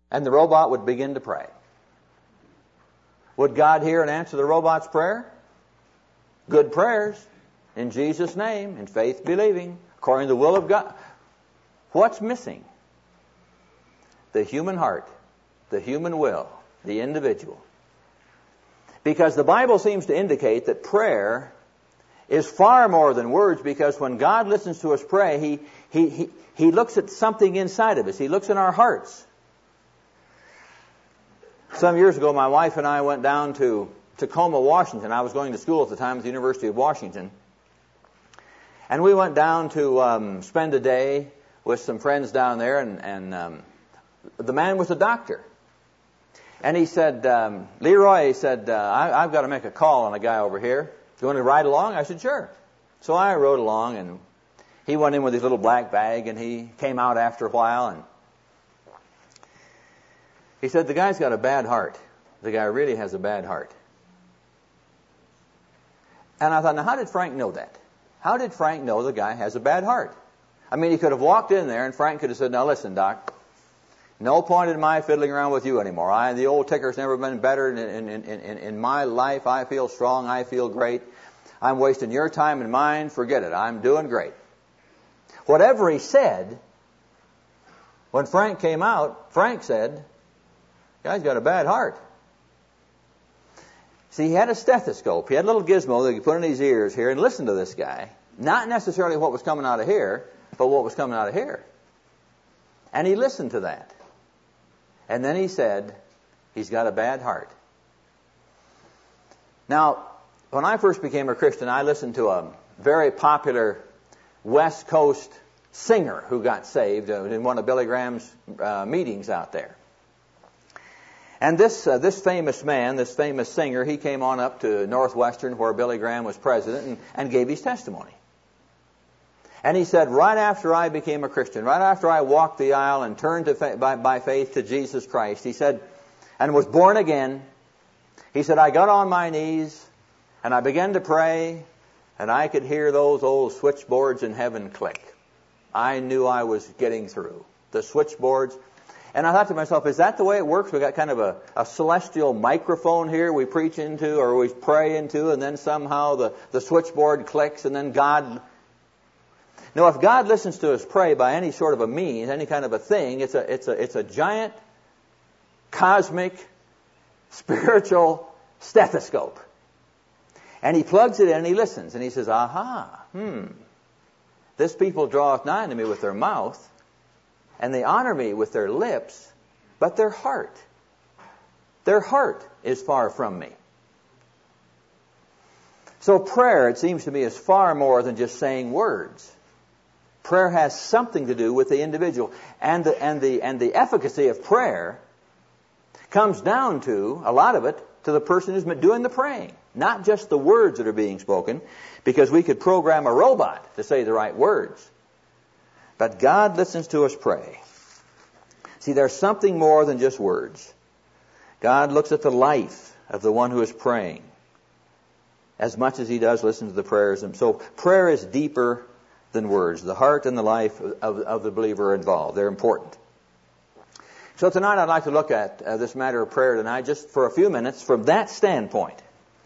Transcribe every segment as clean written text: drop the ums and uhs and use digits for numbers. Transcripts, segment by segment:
and the robot would begin to pray. Would God hear and answer the robot's prayer? Good prayers, in Jesus' name, in faith believing, according to the will of God. What's missing? The human heart, the human will, the individual. Because the Bible seems to indicate that prayer is far more than words, because when God listens to us pray, He looks at something inside of us. He looks in our hearts. Some years ago, my wife and I went down to Tacoma, Washington. I was going to school at the time at the University of Washington. And we went down to spend a day with some friends down there, and the man was a doctor. And he said, Leroy, he said, I've got to make a call on a guy over here. You want to ride along? I said, sure. So I rode along, and he went in with his little black bag, and he came out after a while, and he said, the guy's got a bad heart. The guy really has a bad heart. And I thought, now how did Frank know that? How did Frank know the guy has a bad heart? I mean, he could have walked in there, and Frank could have said, now listen, Doc, no point in my fiddling around with you anymore. The old ticker's never been better in my life. I feel strong. I feel great. I'm wasting your time and mine. Forget it. I'm doing great. Whatever he said, when Frank came out, Frank said, guy's got a bad heart. See, he had a stethoscope. He had a little gizmo that he could put in his ears here and listen to this guy. Not necessarily what was coming out of here, but what was coming out of here. And he listened to that. And then he said, he's got a bad heart. Now, when I first became a Christian, I listened to a very popular West Coast singer who got saved in one of Billy Graham's meetings out there. And this famous man, this famous singer, he came on up to Northwestern where Billy Graham was president and gave his testimony. And he said, right after I became a Christian, right after I walked the aisle and turned by faith to Jesus Christ, he said, and was born again, he said, I got on my knees and I began to pray, and I could hear those old switchboards in heaven click. I knew I was getting through. The switchboards. And I thought to myself, is that the way it works? We got kind of a celestial microphone here we preach into or we pray into, and then somehow the switchboard clicks, and then God... No, if God listens to us pray by any sort of a means, any kind of a thing, it's a giant, cosmic, spiritual stethoscope. And he plugs it in and he listens, and he says, aha, this people draweth nigh unto me with their mouth, and they honor me with their lips, but their heart is far from me. So prayer, it seems to me, is far more than just saying words. Prayer has something to do with the individual. And the efficacy of prayer comes down to, a lot of it, to the person who's doing the praying. Not just the words that are being spoken, because we could program a robot to say the right words. But God listens to us pray. See, there's something more than just words. God looks at the life of the one who is praying as much as He does listen to the prayers. And so prayer is deeper than words. The heart and the life of the believer are involved. They're important. So tonight I'd like to look at this matter of prayer tonight just for a few minutes from that standpoint.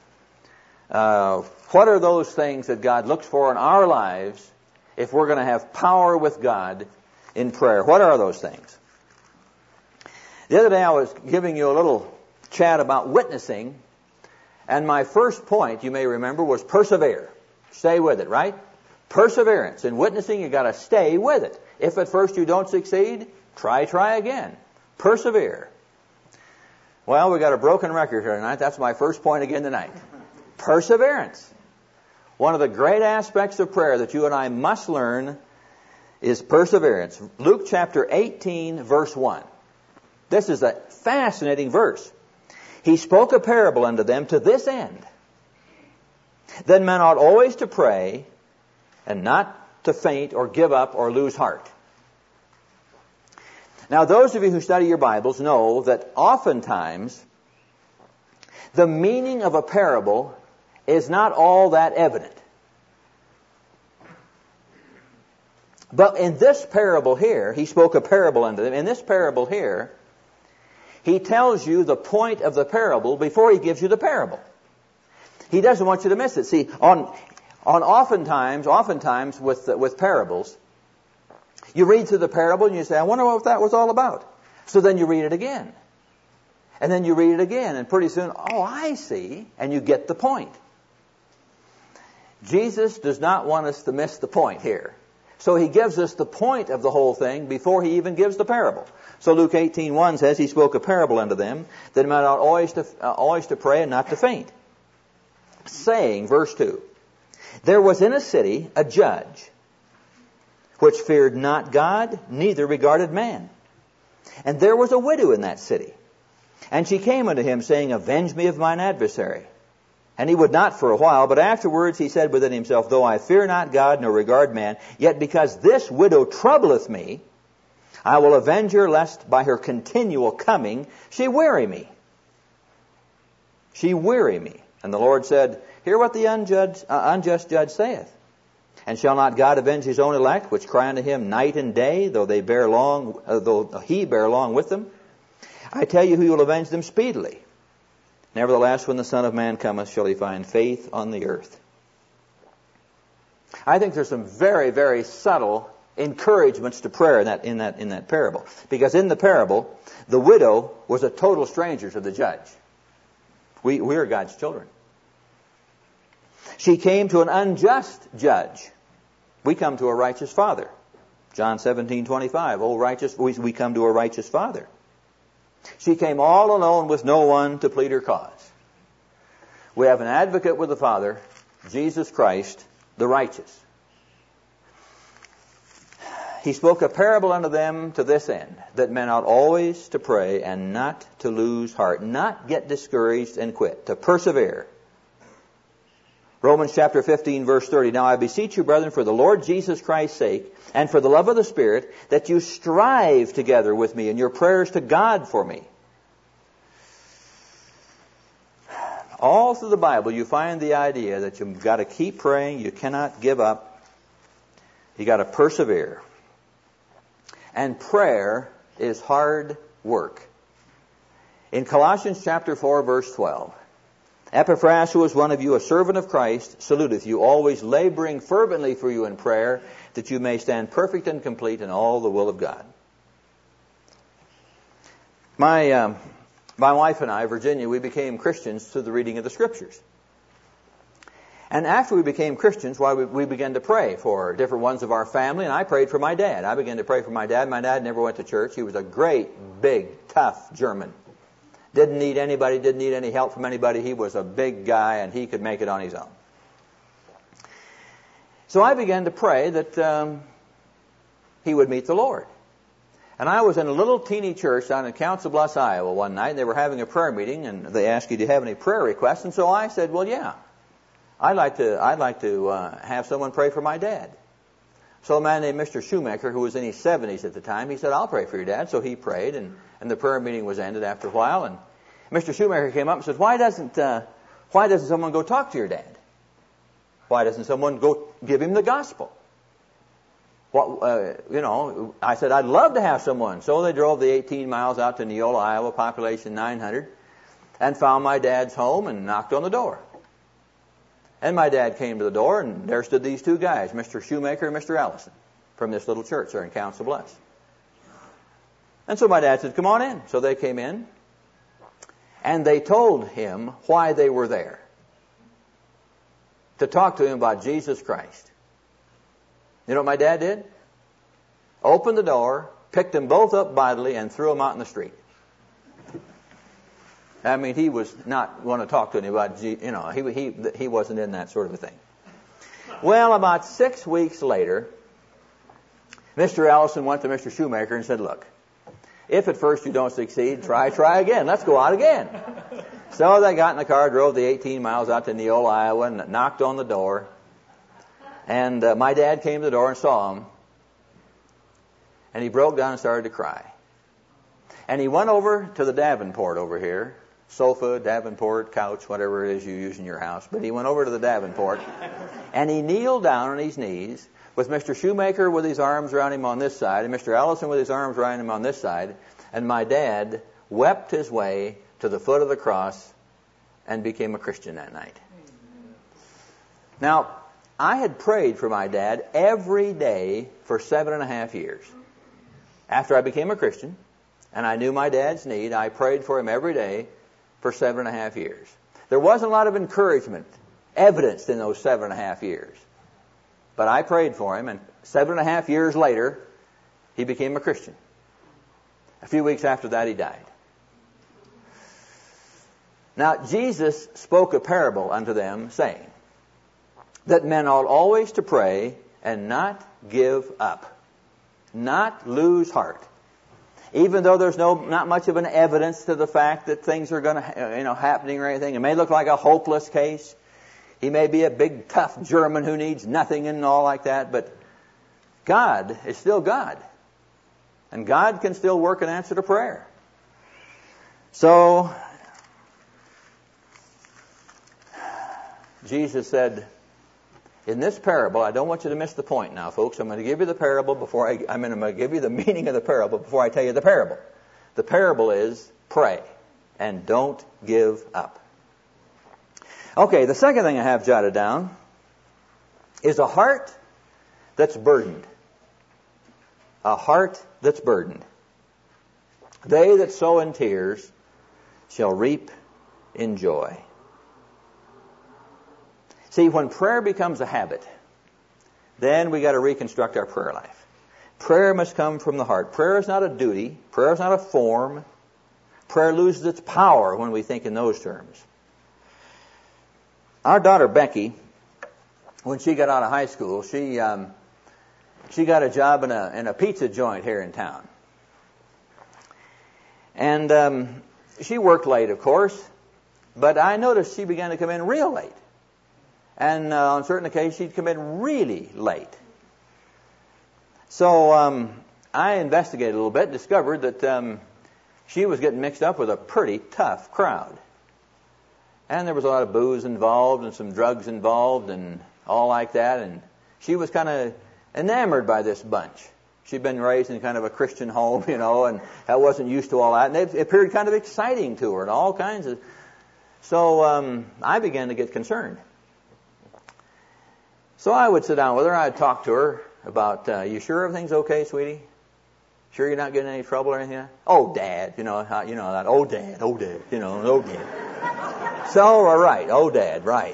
What are those things that God looks for in our lives if we're going to have power with God in prayer? What are those things? The other day I was giving you a little chat about witnessing, and my first point, you may remember, was persevere. Stay with it, right? Perseverance. In witnessing, you've got to stay with it. If at first you don't succeed, try again. Persevere. Well, we got a broken record here tonight. That's my first point again tonight. Perseverance. One of the great aspects of prayer that you and I must learn is perseverance. Luke chapter 18, verse 1. This is a fascinating verse. He spoke a parable unto them to this end. Then men ought always to pray, and not to faint or give up or lose heart. Now, those of you who study your Bibles know that oftentimes the meaning of a parable is not all that evident. But in this parable here, he spoke a parable unto them. In this parable here, He tells you the point of the parable before he gives you the parable. He doesn't want you to miss it. See, oftentimes with parables, you read through the parable and you say, I wonder what that was all about. So then you read it again. And then you read it again, and pretty soon, oh, I see, and you get the point. Jesus does not want us to miss the point here. So he gives us the point of the whole thing before he even gives the parable. So Luke 18:1 says, he spoke a parable unto them, that men ought always to pray and not to faint. Saying, verse 2, there was in a city a judge, which feared not God, neither regarded man. And there was a widow in that city. And she came unto him, saying, avenge me of mine adversary. And he would not for a while, but afterwards he said within himself, though I fear not God, nor regard man, yet because this widow troubleth me, I will avenge her, lest by her continual coming she weary me. She weary me. And the Lord said, hear what the unjust judge saith. And shall not God avenge his own elect, which cry unto him night and day, though he bear long with them? I tell you, he will avenge them speedily. Nevertheless, when the Son of Man cometh, shall he find faith on the earth? I think there's some very, very subtle encouragements to prayer in that parable. Because in the parable, the widow was a total stranger to the judge. We are God's children. She came to an unjust judge. We come to a righteous Father. John 17:25. Oh, righteous, we come to a righteous Father. She came all alone with no one to plead her cause. We have an advocate with the Father, Jesus Christ, the righteous. He spoke a parable unto them to this end, that men ought always to pray and not to lose heart, not get discouraged and quit, to persevere. Romans chapter 15, verse 30. Now I beseech you, brethren, for the Lord Jesus Christ's sake, and for the love of the Spirit, that you strive together with me in your prayers to God for me. All through the Bible, you find the idea that you've got to keep praying, you cannot give up, you got to persevere. And prayer is hard work. In Colossians chapter 4, verse 12, Epaphras, who is one of you, a servant of Christ, saluteth you, always laboring fervently for you in prayer, that you may stand perfect and complete in all the will of God. My wife and I, Virginia, we became Christians through the reading of the Scriptures. And after we became Christians, we began to pray for different ones of our family, and I prayed for my dad. I began to pray for my dad. My dad never went to church. He was a great, big, tough German. Didn't need anybody, didn't need any help from anybody. He was a big guy, and he could make it on his own. So I began to pray that he would meet the Lord. And I was in a little teeny church down in Council Bluffs, Iowa one night. They were having a prayer meeting, and they asked you, do you have any prayer requests? And so I said, well, yeah. I'd like to have someone pray for my dad. So a man named Mr. Shoemaker, who was in his 70s at the time, he said, I'll pray for your dad. So he prayed, and the prayer meeting was ended after a while. And Mr. Shoemaker came up and said, why doesn't someone go talk to your dad? Why doesn't someone go give him the gospel? I said, I'd love to have someone. So they drove the 18 miles out to Neola, Iowa, population 900, and found my dad's home and knocked on the door. And my dad came to the door, and there stood these two guys, Mr. Shoemaker and Mr. Allison, from this little church there in Council Bluffs. And so my dad said, come on in. So they came in, and they told him why they were there. To talk to him about Jesus Christ. You know what my dad did? Opened the door, picked them both up bodily, and threw them out in the street. I mean, he was not going to talk to anybody. He wasn't in that sort of a thing. Well, about 6 weeks later, Mr. Allison went to Mr. Shoemaker and said, look, if at first you don't succeed, try again. Let's go out again. So they got in the car, drove the 18 miles out to Neola, Iowa, and knocked on the door. And my dad came to the door and saw him. And he broke down and started to cry. And he went over to the Davenport over here. Sofa, Davenport, couch, whatever it is you use in your house. But he went over to the Davenport, and he kneeled down on his knees with Mr. Shoemaker with his arms around him on this side, and Mr. Allison with his arms around him on this side, and my dad wept his way to the foot of the cross and became a Christian that night. Now, I had prayed for my dad every day for 7.5 years. After I became a Christian, and I knew my dad's need, I prayed for him every day for 7.5 years. There wasn't a lot of encouragement evidenced in those 7.5 years. But I prayed for him, and 7.5 years later, he became a Christian. A few weeks after that, he died. Now, Jesus spoke a parable unto them, saying that men ought always to pray and not give up, not lose heart. Even though there's not much of an evidence to the fact that things are going to, happening or anything. It may look like a hopeless case. He may be a big, tough German who needs nothing and all like that, but God is still God. And God can still work an answer to prayer. So, Jesus said, in this parable, I don't want you to miss the point now, folks. I'm going to give you the parable I'm going to give you the meaning of the parable before I tell you the parable. The parable is pray and don't give up. Okay, the second thing I have jotted down is a heart that's burdened. A heart that's burdened. They that sow in tears shall reap in joy. See, when prayer becomes a habit, then we got to reconstruct our prayer life. Prayer must come from the heart. Prayer is not a duty. Prayer is not a form. Prayer loses its power when we think in those terms. Our daughter Becky, when she got out of high school, she got a job in a pizza joint here in town. And she worked late, of course, but I noticed she began to come in real late. And on certain occasions, she'd come in really late. So I investigated a little bit, discovered that she was getting mixed up with a pretty tough crowd. And there was a lot of booze involved and some drugs involved and all like that. And she was kind of enamored by this bunch. She'd been raised in kind of a Christian home, and I wasn't used to all that. And it appeared kind of exciting to her and all kinds of... So I began to get concerned. So I would sit down with her. I'd talk to her about, you sure everything's okay, sweetie? Sure you're not getting any trouble or anything? Oh, Dad, that. Oh, Dad, oh, Dad. So, all right, oh, Dad, right.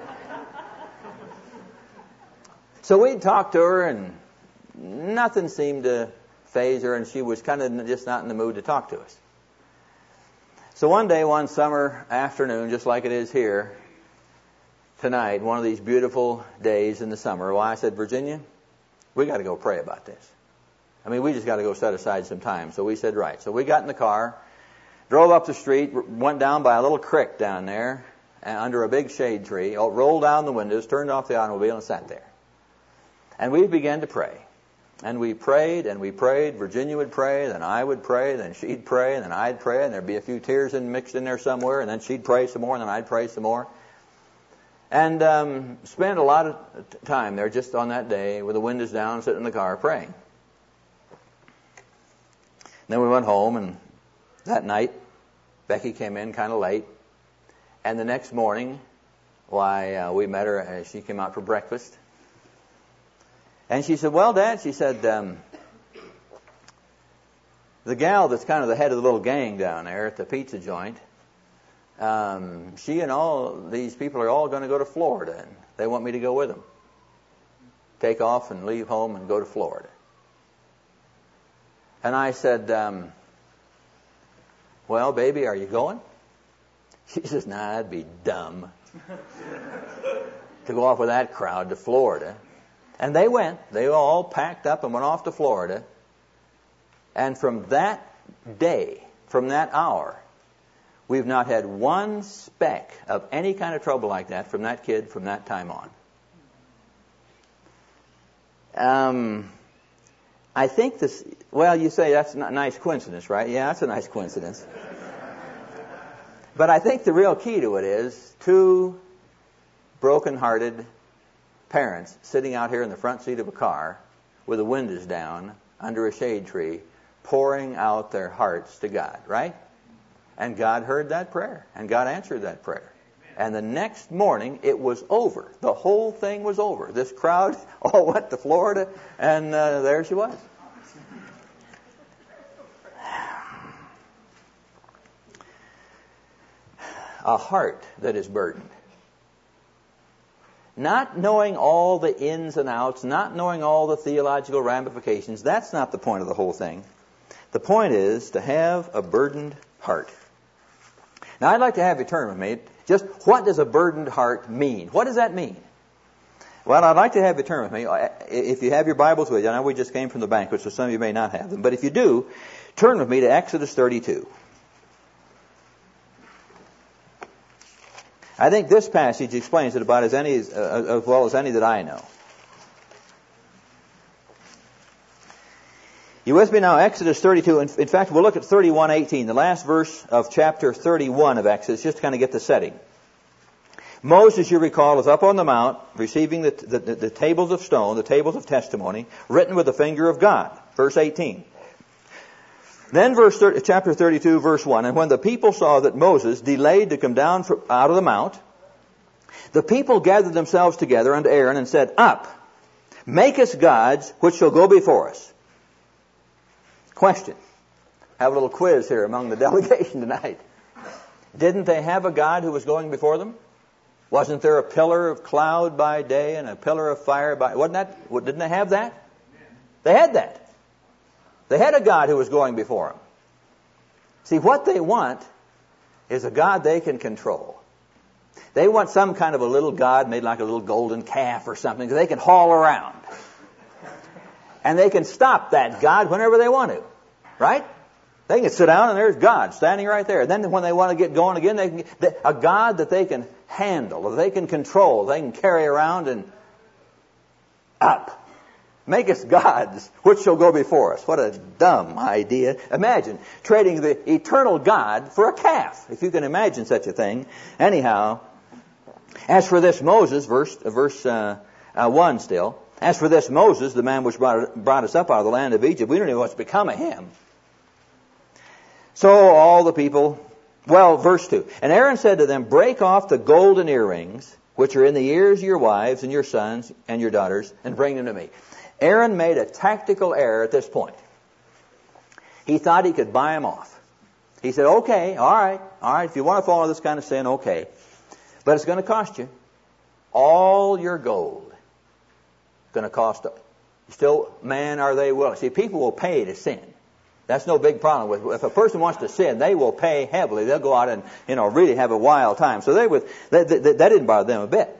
So we'd talk to her, and nothing seemed to faze her, and she was kind of just not in the mood to talk to us. So one summer afternoon, just like it is here tonight, one of these beautiful days in the summer, I said, Virginia, we got to go pray about this. We just got to go set aside some time. So we said, right. So we got in the car, drove up the street, went down by a little creek down there, under a big shade tree, rolled down the windows, turned off the automobile, and sat there. And we began to pray. And we prayed, and we prayed. Virginia would pray, then I would pray, then she'd pray, and then I'd pray, and there'd be a few tears mixed in there somewhere, and then she'd pray some more, and then I'd pray some more. And spent a lot of time there just on that day with the windows down, sitting in the car praying. Then we went home, and that night, Becky came in kind of late. And the next morning, we met her as she came out for breakfast. And she said, well, Dad, she said, the gal that's kind of the head of the little gang down there at the pizza joint, she and all these people are all going to go to Florida, and they want me to go with them. Take off and leave home and go to Florida. And I said, well, baby, are you going? She says, nah, that'd be dumb to go off with that crowd to Florida. And they went. They all packed up and went off to Florida. And from that day, from that hour, we've not had one speck of any kind of trouble like that from that kid from that time on. I think this, you say that's a nice coincidence, right? Yeah, that's a nice coincidence. But I think the real key to it is two broken-hearted parents sitting out here in the front seat of a car with the windows down under a shade tree, pouring out their hearts to God, right? And God heard that prayer. And God answered that prayer. And the next morning, it was over. The whole thing was over. This crowd all went to Florida, and there she was. A heart that is burdened. Not knowing all the ins and outs, not knowing all the theological ramifications, that's not the point of the whole thing. The point is to have a burdened heart. Now, I'd like to have you turn with me. Just what does a burdened heart mean? What does that mean? Well, I'd like to have you turn with me. If you have your Bibles with you, I know we just came from the banquet, so some of you may not have them. But if you do, turn with me to Exodus 32. I think this passage explains it about as well as any that I know. You with me now? Exodus 32. In fact, we'll look at 31:18, the last verse of chapter 31 of Exodus, just to kind of get the setting. Moses, you recall, is up on the mount receiving the tables of stone, the tables of testimony, written with the finger of God. Verse 18. Then chapter 32, verse 1, and when the people saw that Moses delayed to come down out of the mount, the people gathered themselves together unto Aaron and said, Up, make us gods which shall go before us. Question. Have a little quiz here among the delegation tonight. Didn't they have a God who was going before them? Wasn't there a pillar of cloud by day and a pillar of fire by... Didn't they have that? They had that. They had a God who was going before them. See, what they want is a God they can control. They want some kind of a little God made like a little golden calf or something that they can haul around. And they can stop that God whenever they want to. Right? They can sit down and there's God standing right there. And then when they want to get going again, a God that they can handle, that they can control, they can carry around and up. Make us gods, which shall go before us. What a dumb idea. Imagine trading the eternal God for a calf, if you can imagine such a thing. Anyhow, as for this Moses, verse 1 still, as for this Moses, the man which brought us up out of the land of Egypt, we don't know what's become of him. So all the people, verse 2, and Aaron said to them, Break off the golden earrings, which are in the ears of your wives and your sons and your daughters, and bring them to me. Aaron made a tactical error at this point. He thought he could buy him off. He said, okay, all right, if you want to follow this kind of sin, okay. But it's going to cost you all your gold. It's going to cost them. Still, man, are they willing? See, people will pay to sin. That's no big problem. If a person wants to sin, they will pay heavily. They'll go out and, really have a wild time. So that didn't bother them a bit.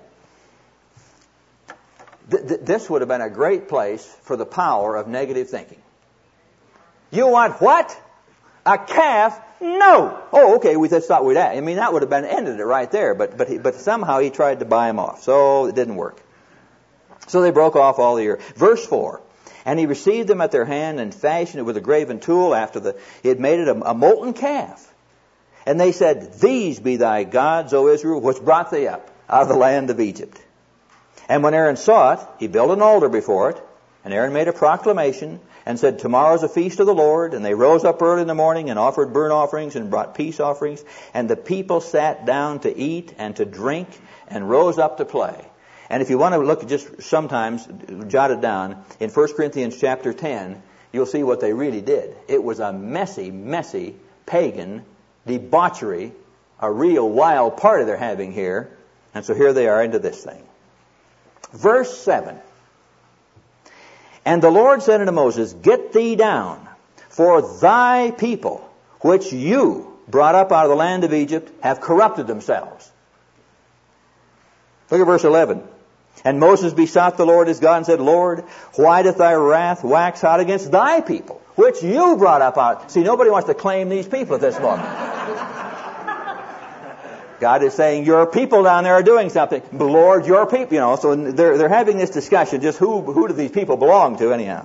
This would have been a great place for the power of negative thinking. You want what? A calf? No. Oh, okay. We just thought we'd ask. I mean, that would have ended it right there. But somehow he tried to buy him off. So it didn't work. So they broke off all the ear. Verse 4. And he received them at their hand and fashioned it with a graven tool after he had made it a molten calf. And they said, These be thy gods, O Israel, which brought thee up out of the land of Egypt. And when Aaron saw it, he built an altar before it. And Aaron made a proclamation and said, Tomorrow is a feast of the Lord. And they rose up early in the morning and offered burnt offerings and brought peace offerings. And the people sat down to eat and to drink and rose up to play. And if you want to look just sometimes, jot it down, in 1 Corinthians chapter 10, you'll see what they really did. It was a messy, pagan debauchery, a real wild party they're having here. And so here they are into this thing. Verse 7. And the Lord said unto Moses, Get thee down, for thy people, which you brought up out of the land of Egypt, have corrupted themselves. Look at verse 11. And Moses besought the Lord his God and said, Lord, why doth thy wrath wax hot against thy people, which you brought up out? See, nobody wants to claim these people at this moment. God is saying, your people down there are doing something. Lord, your people, so they're having this discussion, just who do these people belong to anyhow?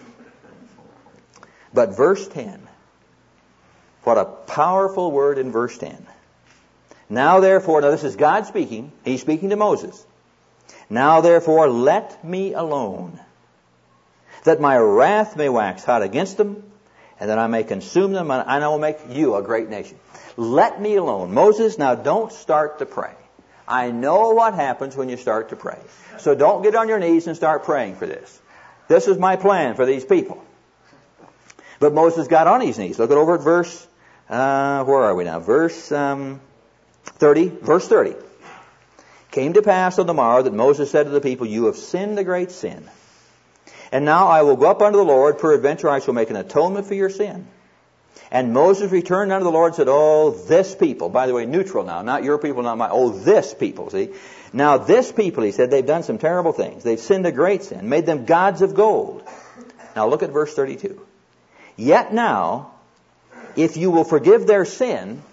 But verse 10, what a powerful word in verse 10. Now this is God speaking. He's speaking to Moses. Now therefore let me alone, that my wrath may wax hot against them, and that I may consume them, and I will make you a great nation. Let me alone. Moses, now don't start to pray. I know what happens when you start to pray. So don't get on your knees and start praying for this. This is my plan for these people. But Moses got on his knees. Look it over at verse, where are we now? Verse 30. Verse 30. Came to pass on the morrow that Moses said to the people, you have sinned a great sin. And now I will go up unto the Lord, peradventure I shall make an atonement for your sin. And Moses returned unto the Lord and said, oh, this people, by the way, neutral now, not your people, not my, oh, this people, see. Now this people, he said, they've done some terrible things. They've sinned a great sin, made them gods of gold. Now look at verse 32. Yet now, if you will forgive their sin,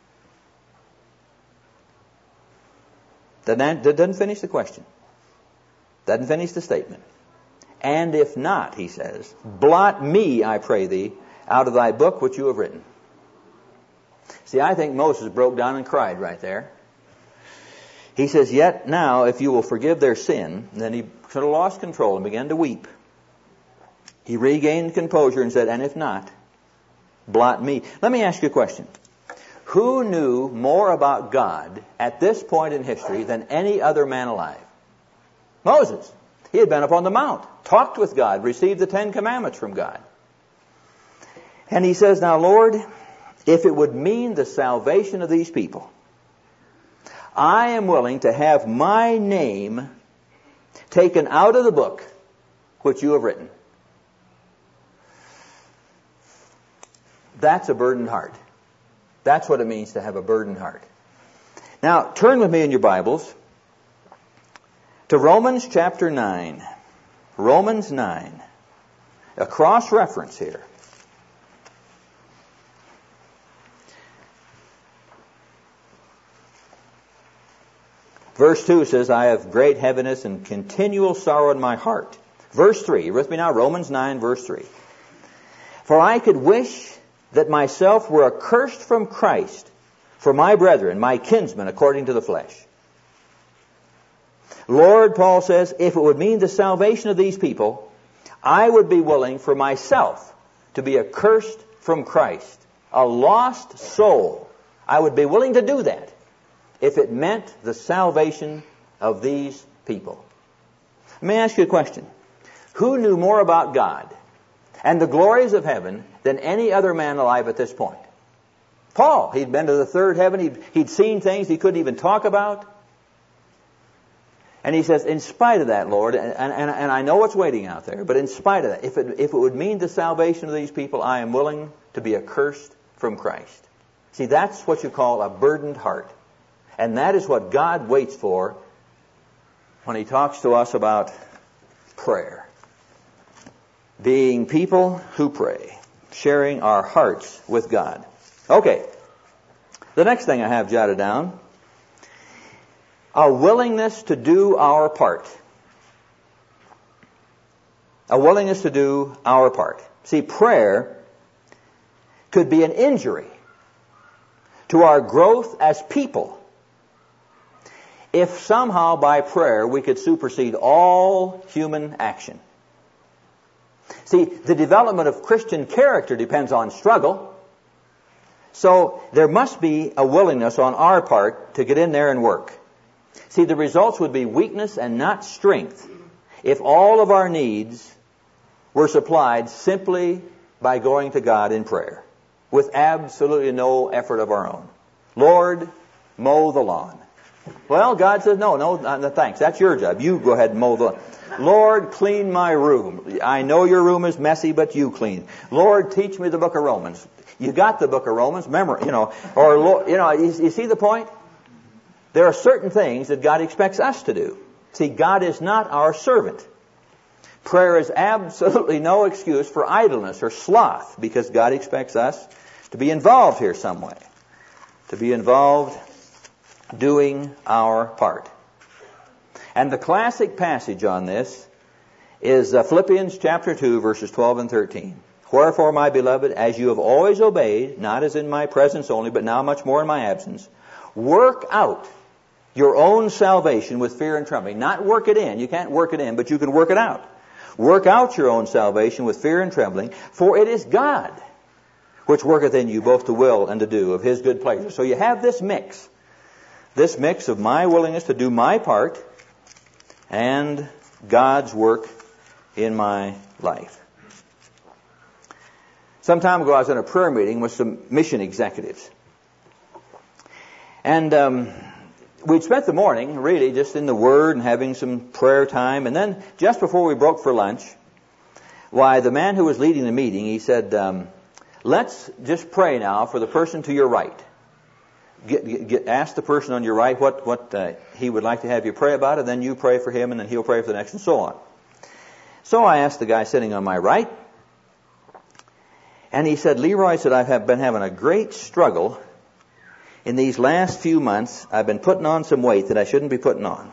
that doesn't finish the question. Doesn't finish the statement. And if not, he says, blot me, I pray thee, out of thy book which you have written. See, I think Moses broke down and cried right there. He says, yet now, if you will forgive their sin, and then he sort of lost control and began to weep. He regained composure and said, and if not, blot me. Let me ask you a question. Who knew more about God at this point in history than any other man alive? Moses. He had been up on the mount, talked with God, received the 10 Commandments from God. And he says, now, Lord, if it would mean the salvation of these people, I am willing to have my name taken out of the book which you have written. That's a burdened heart. That's what it means to have a burdened heart. Now, turn with me in your Bibles to Romans chapter 9. Romans 9. A cross-reference here. Verse 2 says, I have great heaviness and continual sorrow in my heart. Verse 3. You with me now? Romans 9, verse 3. For I could wish that myself were accursed from Christ for my brethren, my kinsmen, according to the flesh. Lord, Paul says, if it would mean the salvation of these people, I would be willing for myself to be accursed from Christ. A lost soul. I would be willing to do that if it meant the salvation of these people. Let me ask you a question. Who knew more about God and the glories of heaven than any other man alive at this point? Paul. He'd been to the third heaven. He'd seen things he couldn't even talk about. And he says, in spite of that, Lord, and I know what's waiting out there, but in spite of that, if it would mean the salvation of these people, I am willing to be accursed from Christ. See, that's what you call a burdened heart. And that is what God waits for when He talks to us about prayer. Being people who pray. Sharing our hearts with God. Okay. The next thing I have jotted down. A willingness to do our part. A willingness to do our part. See, prayer could be an injury to our growth as people if somehow by prayer we could supersede all human action. See, the development of Christian character depends on struggle. So there must be a willingness on our part to get in there and work. See, the results would be weakness and not strength if all of our needs were supplied simply by going to God in prayer with absolutely no effort of our own. Lord, mow the lawn. Well, God says, no, thanks. That's your job. You go ahead and mow the lawn. Lord, clean my room. I know your room is messy, but you clean. Lord, teach me the book of Romans. You got the book of Romans, remember, you see the point? There are certain things that God expects us to do. See, God is not our servant. Prayer is absolutely no excuse for idleness or sloth because God expects us to be involved here some way. To be involved doing our part. And the classic passage on this is Philippians chapter 2, verses 12 and 13. Wherefore, my beloved, as you have always obeyed, not as in my presence only, but now much more in my absence, work out your own salvation with fear and trembling. Not work it in. You can't work it in, but you can work it out. Work out your own salvation with fear and trembling, for it is God which worketh in you both to will and to do of His good pleasure. So you have this mix of my willingness to do my part and God's work in my life. Some time ago I was in a prayer meeting with some mission executives. And we'd spent the morning really just in the Word and having some prayer time. And then just before we broke for lunch, the man who was leading the meeting, he said, let's just pray now for the person to your right. Ask the person on your right what he would like to have you pray about, and then you pray for him, and then he'll pray for the next, and so on. So I asked the guy sitting on my right, and he said, Leroy, said, I've been having a great struggle in these last few months. I've been putting on some weight that I shouldn't be putting on.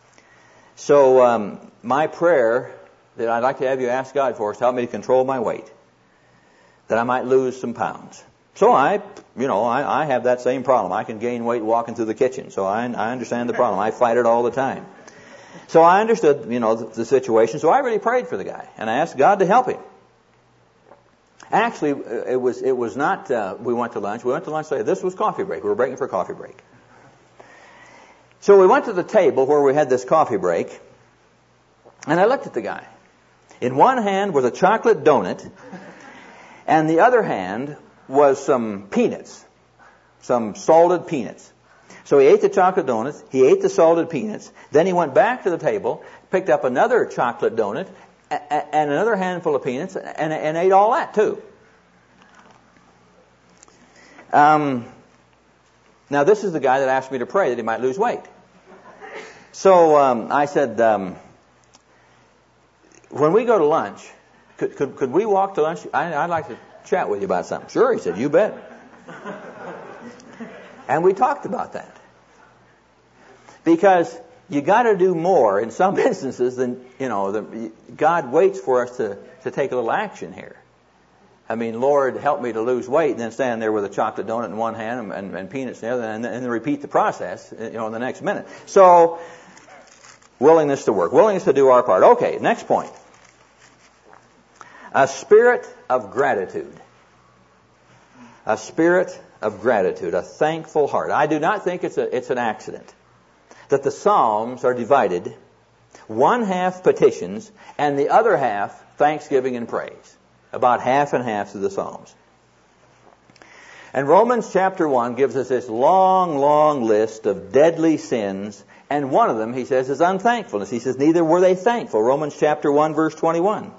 So my prayer that I'd like to have you ask God for is to help me to control my weight, that I might lose some pounds. So I have that same problem. I can gain weight walking through the kitchen. So I understand the problem. I fight it all the time. So I understood, the situation. So I really prayed for the guy, and I asked God to help him. Actually, it was not. We went to lunch. We went to lunch today. This was coffee break. We were breaking for a coffee break. So we went to the table where we had this coffee break, and I looked at the guy. In one hand was a chocolate donut, and the other hand was some peanuts, some salted peanuts. So he ate the chocolate donuts, he ate the salted peanuts, then he went back to the table, picked up another chocolate donut, and another handful of peanuts, and ate all that too. Now this is the guy that asked me to pray that he might lose weight. So I said, when we go to lunch, could we walk to lunch? I'd like to chat with you about something. Sure, he said, you bet. And we talked about that. Because you got to do more in some instances than, God waits for us to take a little action here. I mean, Lord, help me to lose weight, and then stand there with a chocolate donut in one hand and peanuts in the other, and then repeat the process, in the next minute. So, willingness to work, willingness to do our part. Okay, next point. A spirit of gratitude. A spirit of gratitude, a thankful heart. I do not think it's an accident that the Psalms are divided, one half petitions and the other half thanksgiving and praise. About half and half of the Psalms. And Romans chapter 1 gives us this long list of deadly sins, and one of them, he says, is unthankfulness. He says, neither were they thankful. Romans chapter 1 verse 21.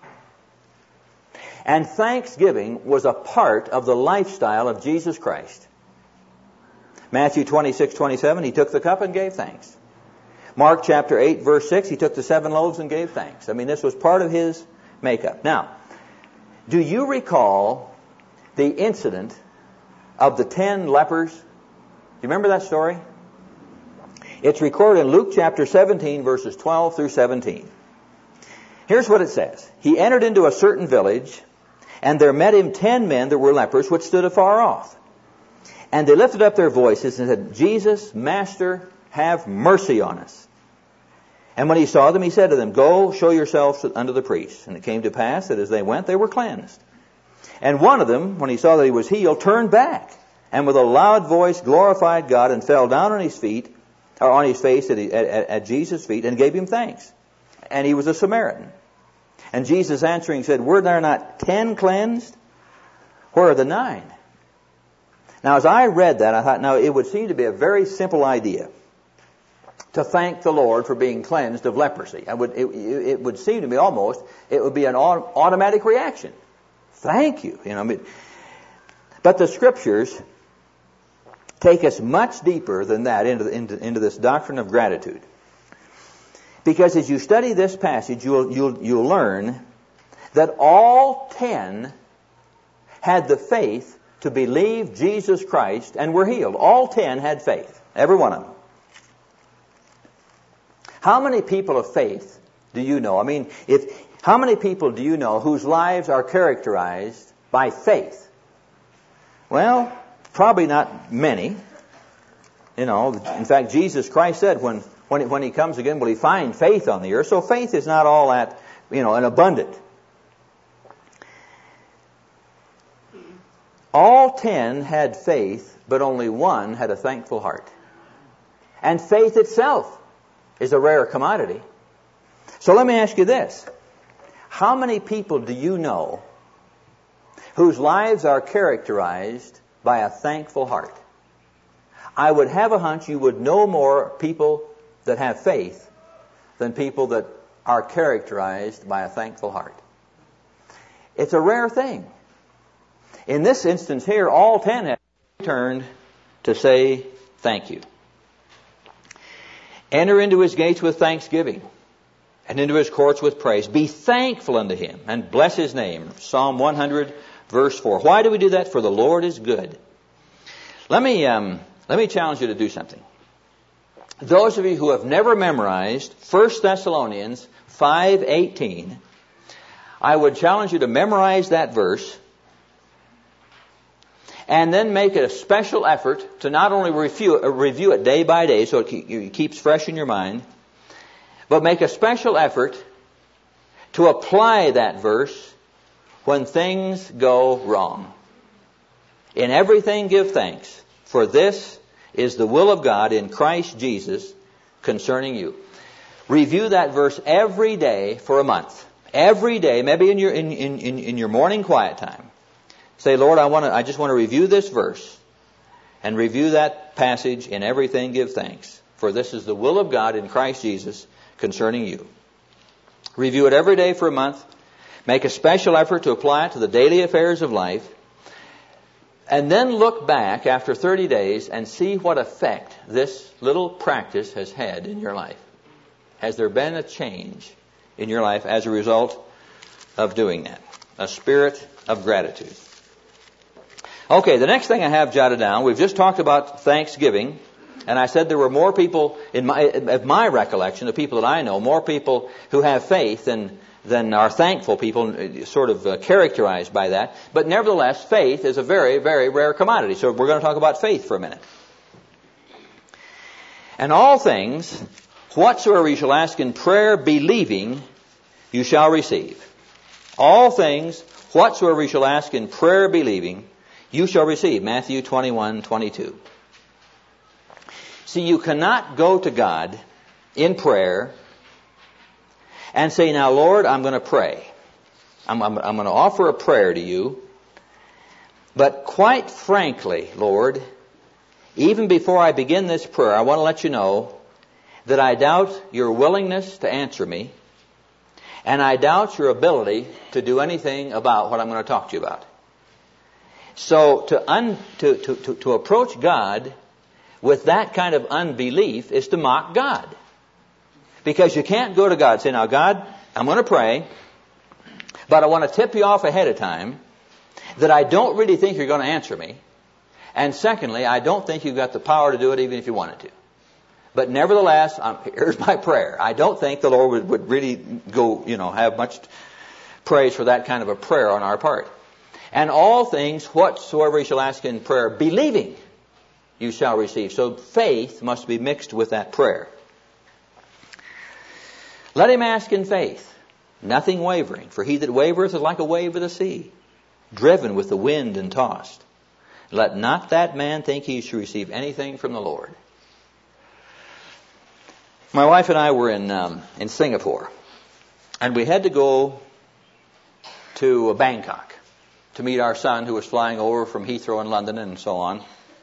And thanksgiving was a part of the lifestyle of Jesus Christ. Matthew 26:27, he took the cup and gave thanks. Mark chapter 8 verse 6, he took the 7 loaves and gave thanks. I mean, this was part of his makeup. Now, do you recall the incident of the 10 lepers? Do you remember that story? It's recorded in Luke chapter 17 verses 12 through 17. Here's what it says. He entered into a certain village, and there met him 10 men that were lepers, which stood afar off. And they lifted up their voices and said, Jesus, Master, have mercy on us. And when he saw them, he said to them, go, show yourselves unto the priests. And it came to pass that as they went, they were cleansed. And one of them, when he saw that he was healed, turned back, and with a loud voice glorified God, and fell down on his feet, or on his face at Jesus' feet, and gave him thanks. And he was a Samaritan. And Jesus answering said, were there not 10 cleansed? Where are the 9? Now, as I read that, I thought, now, it would seem to be a very simple idea to thank the Lord for being cleansed of leprosy. It would seem to me almost, it would be an automatic reaction. Thank you. But the Scriptures take us much deeper than that into this doctrine of gratitude. Because as you study this passage, you'll learn that all 10 had the faith to believe Jesus Christ and were healed. All 10 had faith. Every one of them. How many people of faith do you know? I mean, how many people do you know whose lives are characterized by faith? Well, probably not many. In fact, Jesus Christ said when he comes again, will he find faith on the earth? So faith is not all that, an abundant. 10 had faith, but only one had a thankful heart. And faith itself is a rare commodity. So let me ask you this. How many people do you know whose lives are characterized by a thankful heart? I would have a hunch you would know more people that have faith than people that are characterized by a thankful heart. It's a rare thing. In this instance here, all 10 have turned to say thank you. Enter into his gates with thanksgiving and into his courts with praise. Be thankful unto him and bless his name. Psalm 100, verse 4. Why do we do that? For the Lord is good. Let me challenge you to do something. Those of you who have never memorized 1 Thessalonians 5:18, I would challenge you to memorize that verse and then make it a special effort to not only review it day by day so it keeps fresh in your mind, but make a special effort to apply that verse when things go wrong. In everything give thanks, for this is the will of God in Christ Jesus concerning you. Review that verse every day for a month. Every day, maybe in your morning quiet time. Say, Lord, I just want to review this verse and review that passage. In everything give thanks, for this is the will of God in Christ Jesus concerning you. Review it every day for a month. Make a special effort to apply it to the daily affairs of life. And then look back after 30 days and see what effect this little practice has had in your life. Has there been a change in your life as a result of doing that? A spirit of gratitude. Okay, the next thing I have jotted down, we've just talked about Thanksgiving, and I said there were more people, in my recollection, the people that I know, more people who have faith than are thankful people, sort of characterized by that. But nevertheless, faith is a very, very rare commodity. So we're going to talk about faith for a minute. And all things, whatsoever you shall ask in prayer, believing, you shall receive. All things, whatsoever you shall ask in prayer, believing, you shall receive. Matthew 21:22. See, you cannot go to God in prayer and say, now, Lord, I'm going to pray. I'm going to offer a prayer to you. But quite frankly, Lord, even before I begin this prayer, I want to let you know that I doubt your willingness to answer me, and I doubt your ability to do anything about what I'm going to talk to you about. So to approach God with that kind of unbelief is to mock God. Because you can't go to God and say, now God, I'm going to pray, but I want to tip you off ahead of time that I don't really think you're going to answer me. And secondly, I don't think you've got the power to do it even if you wanted to. But nevertheless, here's my prayer. I don't think the Lord would really go, have much praise for that kind of a prayer on our part. And all things, whatsoever you shall ask in prayer, believing, you shall receive. So faith must be mixed with that prayer. Let him ask in faith, nothing wavering. For he that wavereth is like a wave of the sea, driven with the wind and tossed. Let not that man think he should receive anything from the Lord. My wife and I were in Singapore, and we had to go to Bangkok to meet our son who was flying over from Heathrow in London and so on.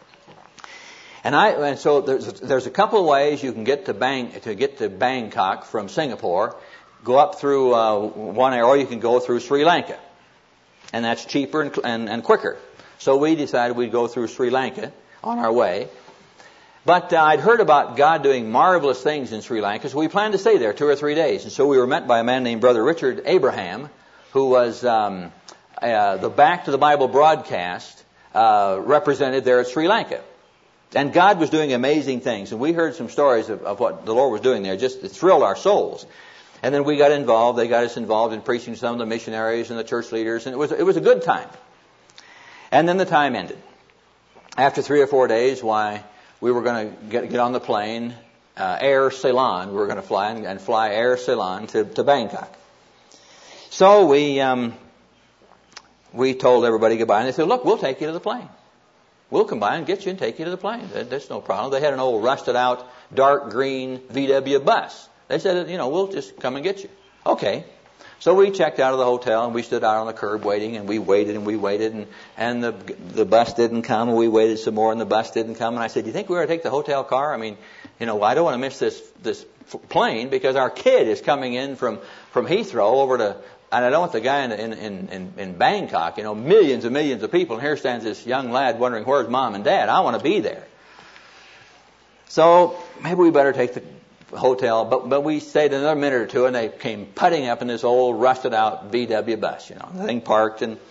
And so there's a couple of ways you can get to Bangkok from Singapore. Go up through one area, or you can go through Sri Lanka, and that's cheaper and quicker. So we decided we'd go through Sri Lanka on our way. But I'd heard about God doing marvelous things in Sri Lanka, so we planned to stay there 2 or 3 days. And so we were met by a man named Brother Richard Abraham, who was the Back to the Bible broadcast represented there at Sri Lanka. And God was doing amazing things. And we heard some stories of what the Lord was doing there. Just it thrilled our souls. And then we got involved. They got us involved in preaching to some of the missionaries and the church leaders. And it was a good time. And then the time ended. After 3 or 4 days, we were going to get on the plane, Air Ceylon. We were going to fly and fly Air Ceylon to Bangkok. So we told everybody goodbye. And they said, look, we'll take you to the plane. we'll come by and get you and take you to the plane. There's no problem. They had an old rusted out, dark green VW bus. They said, we'll just come and get you. Okay. So we checked out of the hotel and we stood out on the curb waiting, and we waited and the bus didn't come, and we waited some more and the bus didn't come. And I said, do you think we ought to take the hotel car? I mean, I don't want to miss this plane because our kid is coming in from Heathrow over to, and I don't want the guy in Bangkok, millions and millions of people, and here stands this young lad wondering, where's mom and dad? I want to be there. So maybe we better take the hotel, but we stayed another minute or two, and they came putting up in this old rusted out VW bus, the thing parked, and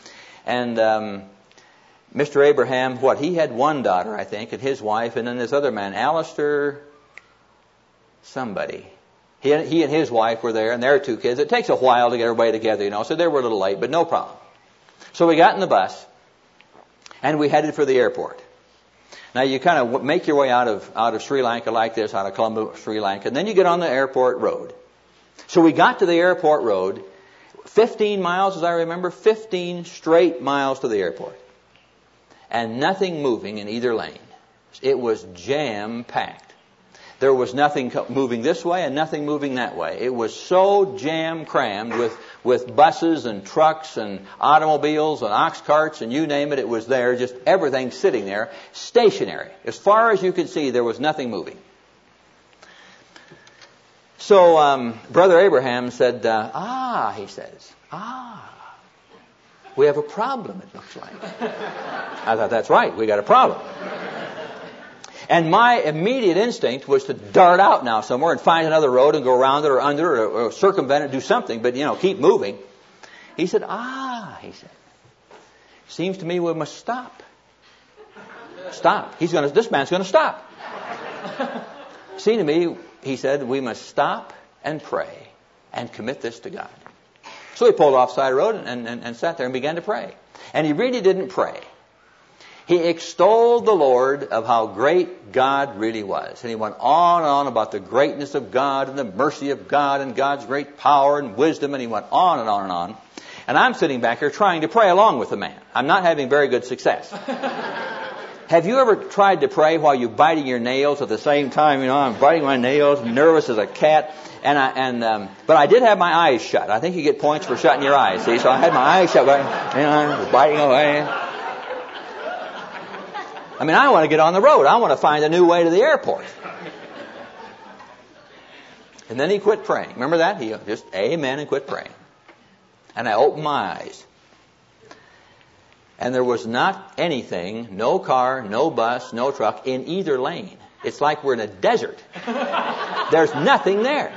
Mr. Abraham, he had one daughter, I think, and his wife, and then this other man, Alistair somebody. He and his wife were there, and their two kids. It takes a while to get everybody together, so they were a little late, but no problem. So we got in the bus, and we headed for the airport. Now you kind of make your way out of Sri Lanka like this, out of Colombo, Sri Lanka, and then you get on the airport road. So we got to the airport road, 15 miles as I remember, 15 straight miles to the airport. And nothing moving in either lane. It was jam-packed. There was nothing moving this way and nothing moving that way. It was so jam-crammed with buses and trucks and automobiles and ox carts and you name it, it was there, just everything sitting there, stationary. As far as you could see, there was nothing moving. So Brother Abraham said, he says, we have a problem, it looks like. I thought, that's right, we got a problem. And my immediate instinct was to dart out now somewhere and find another road and go around it or under it or circumvent it, do something, but, keep moving. He said, he said, seems to me we must stop. Stop. This man's going to stop. Seemed to me, he said, we must stop and pray and commit this to God. So he pulled off the side of the road and sat there and began to pray. And he really didn't pray. He extolled the Lord of how great God really was. And he went on and on about the greatness of God and the mercy of God and God's great power and wisdom. And he went on and on and on. And I'm sitting back here trying to pray along with the man. I'm not having very good success. Have you ever tried to pray while you're biting your nails at the same time? I'm biting my nails, nervous as a cat. But I did have my eyes shut. I think you get points for shutting your eyes. See, so I had my eyes shut, biting away. I want to get on the road. I want to find a new way to the airport. And then he quit praying. Remember that? He just amen and quit praying. And I opened my eyes. And there was not anything, no car, no bus, no truck in either lane. It's like we're in a desert. There's nothing there.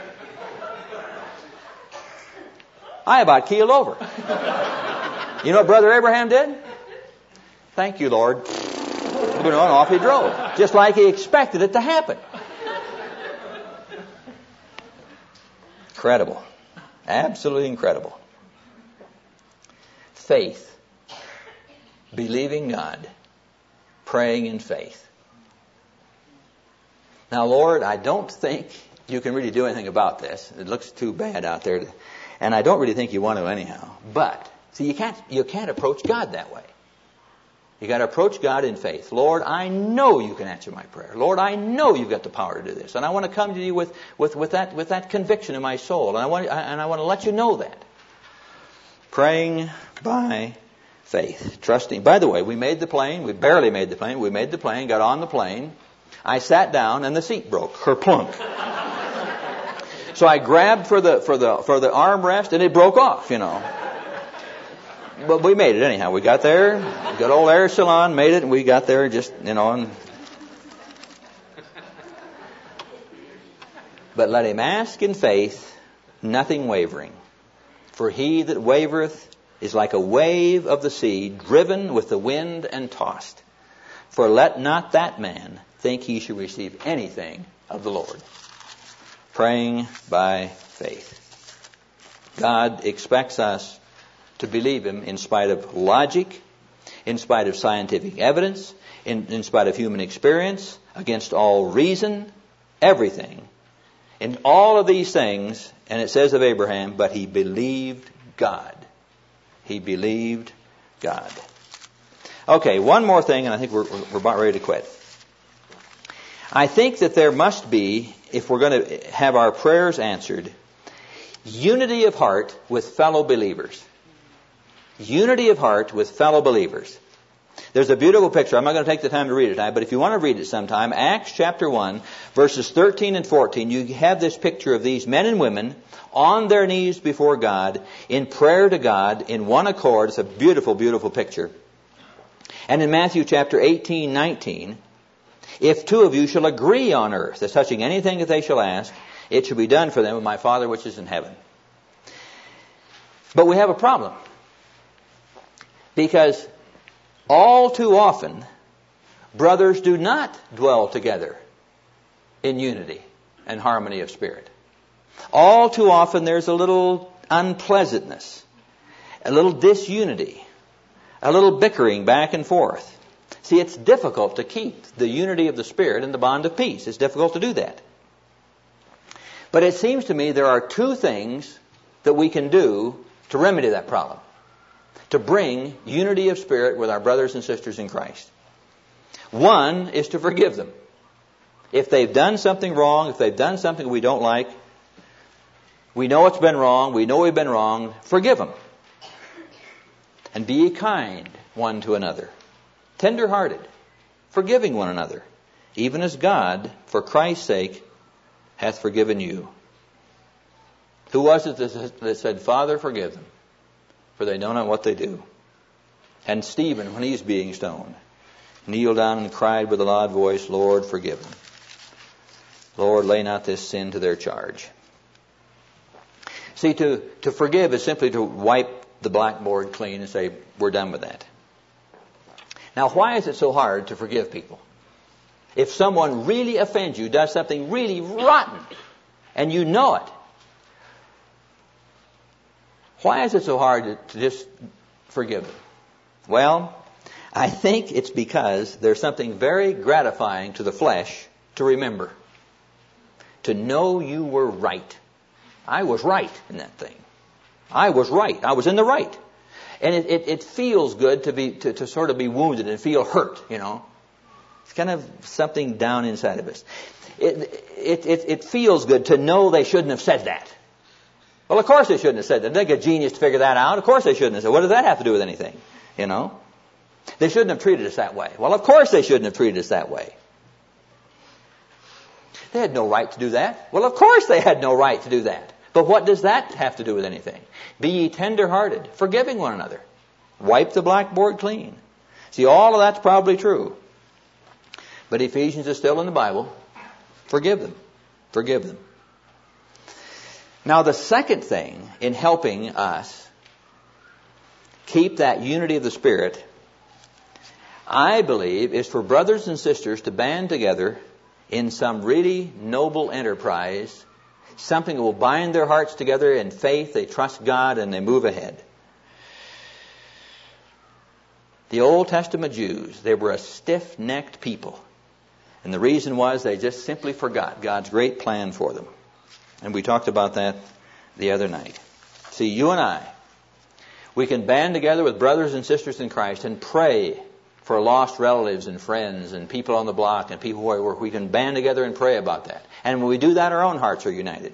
I about keeled over. You know what Brother Abraham did? Thank you, Lord. And off he drove. Just like he expected it to happen. Incredible. Absolutely incredible. Faith. Believing God. Praying in faith. Now, Lord, I don't think you can really do anything about this. It looks too bad out there. And I don't really think you want to anyhow. But, see, you can't approach God that way. You got to approach God in faith. Lord, I know you can answer my prayer. Lord, I know you've got the power to do this, and I want to come to you with that conviction in my soul, and I want to let you know that. Praying by faith, trusting. By the way, we made the plane. We barely made the plane. We made the plane. Got on the plane. I sat down, and the seat broke. Kerplunk. So I grabbed for the armrest, and it broke off. But we made it anyhow. We got there. Good old Air Salon made it, and we got there But let him ask in faith, nothing wavering. For he that wavereth is like a wave of the sea, driven with the wind and tossed. For let not that man think he shall receive anything of the Lord. Praying by faith. God expects us to believe him in spite of logic, in spite of scientific evidence, in spite of human experience, against all reason, everything. In all of these things, and it says of Abraham, but he believed God. He believed God. Okay, one more thing, and I think we're about ready to quit. I think that there must be, if we're going to have our prayers answered, unity of heart with fellow believers. Unity of heart with fellow believers. There's a beautiful picture. I'm not going to take the time to read it tonight, but if you want to read it sometime, Acts chapter 1, verses 13 and 14, you have this picture of these men and women on their knees before God, in prayer to God, in one accord. It's a beautiful, beautiful picture. And in Matthew chapter 18, 19, if two of you shall agree on earth as touching anything that they shall ask, it shall be done for them of my Father which is in heaven. But we have a problem. Because all too often, brothers do not dwell together in unity and harmony of spirit. All too often there's a little unpleasantness, a little disunity, a little bickering back and forth. See, it's difficult to keep the unity of the Spirit and the bond of peace. It's difficult to do that. But it seems to me there are two things that we can do to remedy that problem, to bring unity of spirit with our brothers and sisters in Christ. One is to forgive them. If they've done something wrong, if they've done something we don't like, we know it's been wrong, we know we've been wrong, forgive them. And be ye kind one to another, tender-hearted, forgiving one another, even as God, for Christ's sake, hath forgiven you. Who was it that said, Father, forgive them, for they know not what they do? And Stephen, when he's being stoned, kneeled down and cried with a loud voice, Lord, forgive them. Lord, lay not this sin to their charge. See, to forgive is simply to wipe the blackboard clean and say, we're done with that. Now, why is it so hard to forgive people? If someone really offends you, does something really rotten, and you know it, why is it so hard to just forgive them? Well, I think it's because there's something very gratifying to the flesh to remember. To know you were right. I was right in that thing. I was right. I was in the right. And it feels good to sort of be wounded and feel hurt, you know. It's kind of something down inside of us. It feels good to know they shouldn't have said that. Well, of course they shouldn't have said that. They're a genius to figure that out. Of course they shouldn't have said. What does that have to do with anything? You know? They shouldn't have treated us that way. Well, of course they shouldn't have treated us that way. They had no right to do that. Well, of course they had no right to do that. But what does that have to do with anything? Be ye tender-hearted, forgiving one another. Wipe the blackboard clean. See, all of that's probably true. But Ephesians is still in the Bible. Forgive them. Forgive them. Now, the second thing in helping us keep that unity of the Spirit, I believe, is for brothers and sisters to band together in some really noble enterprise, something that will bind their hearts together in faith. They trust God and they move ahead. The Old Testament Jews, they were a stiff-necked people. And the reason was they just simply forgot God's great plan for them. And we talked about that the other night. See, you and I, we can band together with brothers and sisters in Christ and pray for lost relatives and friends and people on the block and people where we can band together and pray about that. And when we do that, our own hearts are united.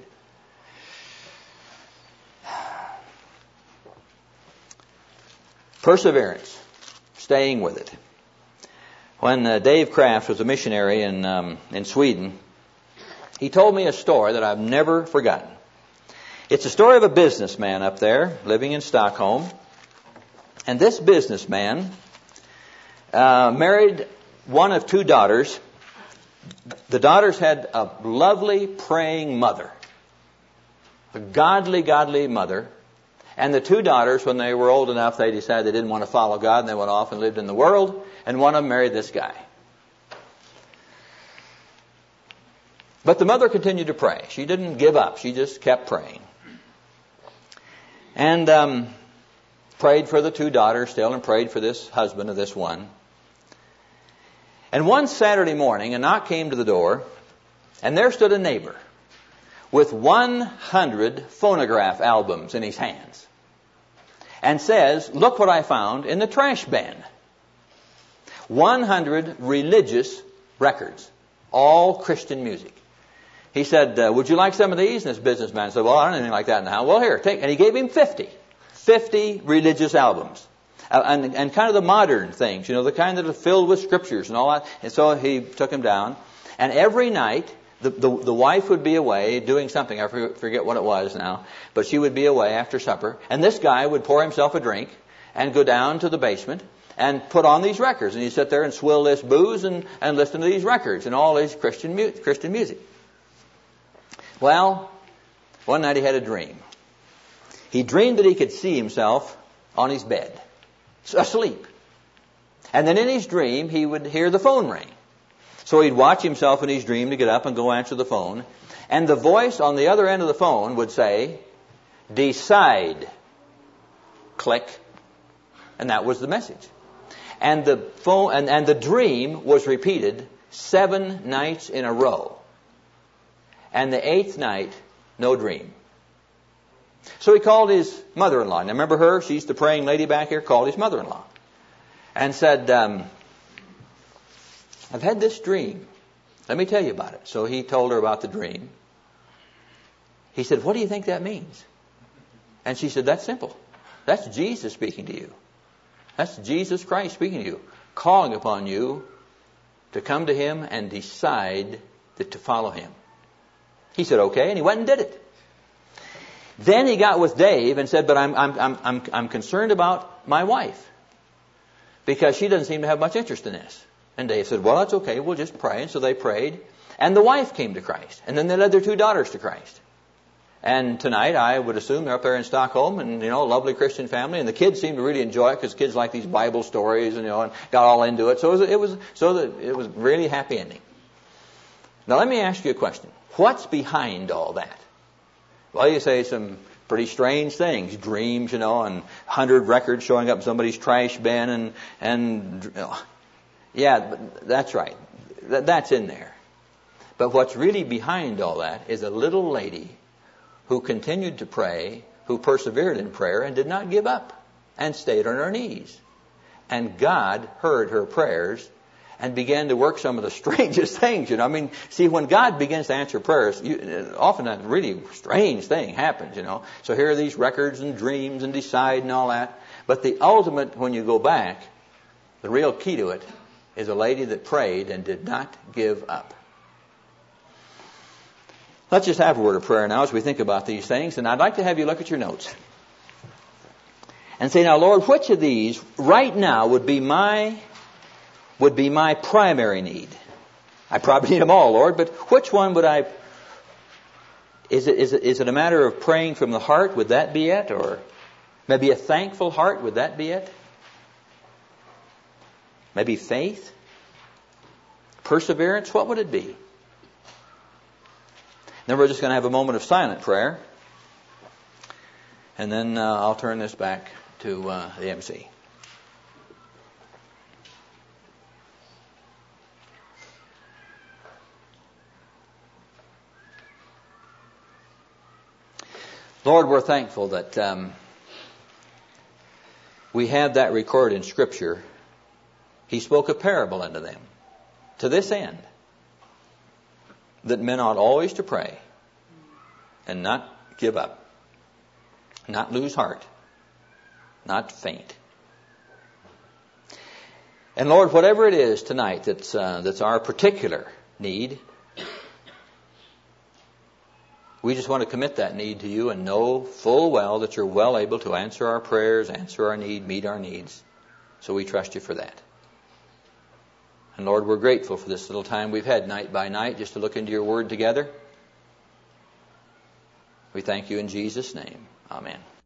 Perseverance. Staying with it. When Dave Kraft was a missionary in Sweden, he told me a story that I've never forgotten. It's a story of a businessman up there living in Stockholm. And this businessman married one of two daughters. The daughters had a lovely praying mother. A godly, godly mother. And the two daughters, when they were old enough, they decided they didn't want to follow God, and they went off and lived in the world. And one of them married this guy. But the mother continued to pray. She didn't give up. She just kept praying. And prayed for the two daughters still, and prayed for this husband of this one. And one Saturday morning, a knock came to the door, and there stood a neighbor with 100 phonograph albums in his hands, and says, "Look what I found in the trash bin." 100 religious records, all Christian music. He said, would you like some of these? And this businessman said, well, I don't have anything like that in the house. Well, here, take. And he gave him 50 religious albums. And kind of the modern things, the kind that are filled with scriptures and all that. And so he took him down. And every night, the wife would be away doing something. I forget what it was now. But she would be away after supper. And this guy would pour himself a drink and go down to the basement and put on these records. And he'd sit there and swill this booze and listen to these records and all these Christian music. Well, one night he had a dream. He dreamed that he could see himself on his bed, asleep. And then in his dream, he would hear the phone ring. So he'd watch himself in his dream to get up and go answer the phone. And the voice on the other end of the phone would say, decide. Click. And that was the message. And the phone and the dream was repeated 7 nights in a row. And the 8th night, no dream. So he called his mother-in-law. Now remember her? She's the praying lady back here. Called his mother-in-law. And said, I've had this dream. Let me tell you about it. So he told her about the dream. He said, what do you think that means? And she said, that's simple. That's Jesus speaking to you. That's Jesus Christ speaking to you. Calling upon you to come to Him and decide to follow Him. He said, okay, and he went and did it. Then he got with Dave and said, but I'm concerned about my wife because she doesn't seem to have much interest in this. And Dave said, well, that's okay. We'll just pray. And so they prayed. And the wife came to Christ. And then they led their 2 daughters to Christ. And tonight, I would assume they're up there in Stockholm and, a lovely Christian family. And the kids seem to really enjoy it because kids like these Bible stories and, and got all into it. So it was really happy ending. Now, let me ask you a question. What's behind all that? Well, you say some pretty strange things. Dreams, and 100 records showing up in somebody's trash bin and yeah, that's right. That's in there. But what's really behind all that is a little lady who continued to pray, who persevered in prayer and did not give up and stayed on her knees. And God heard her prayers and began to work some of the strangest things. See, when God begins to answer prayers, often a really strange thing happens, So here are these records and dreams and decide and all that. But the ultimate, when you go back, the real key to it is a lady that prayed and did not give up. Let's just have a word of prayer now as we think about these things. And I'd like to have you look at your notes and say, now, Lord, which of these right now would be my primary need? I probably need them all, Lord, but which one would I... Is it a matter of praying from the heart? Would that be it? Or maybe a thankful heart? Would that be it? Maybe faith? Perseverance? What would it be? Then we're just going to have a moment of silent prayer. And then I'll turn this back to the MC. Lord, we're thankful that we have that recorded in Scripture. He spoke a parable unto them to this end, that men ought always to pray and not give up, not lose heart, not faint. And Lord, whatever it is tonight that's our particular need, we just want to commit that need to you and know full well that you're well able to answer our prayers, answer our need, meet our needs. So we trust you for that. And Lord, we're grateful for this little time we've had night by night just to look into your word together. We thank you in Jesus' name. Amen.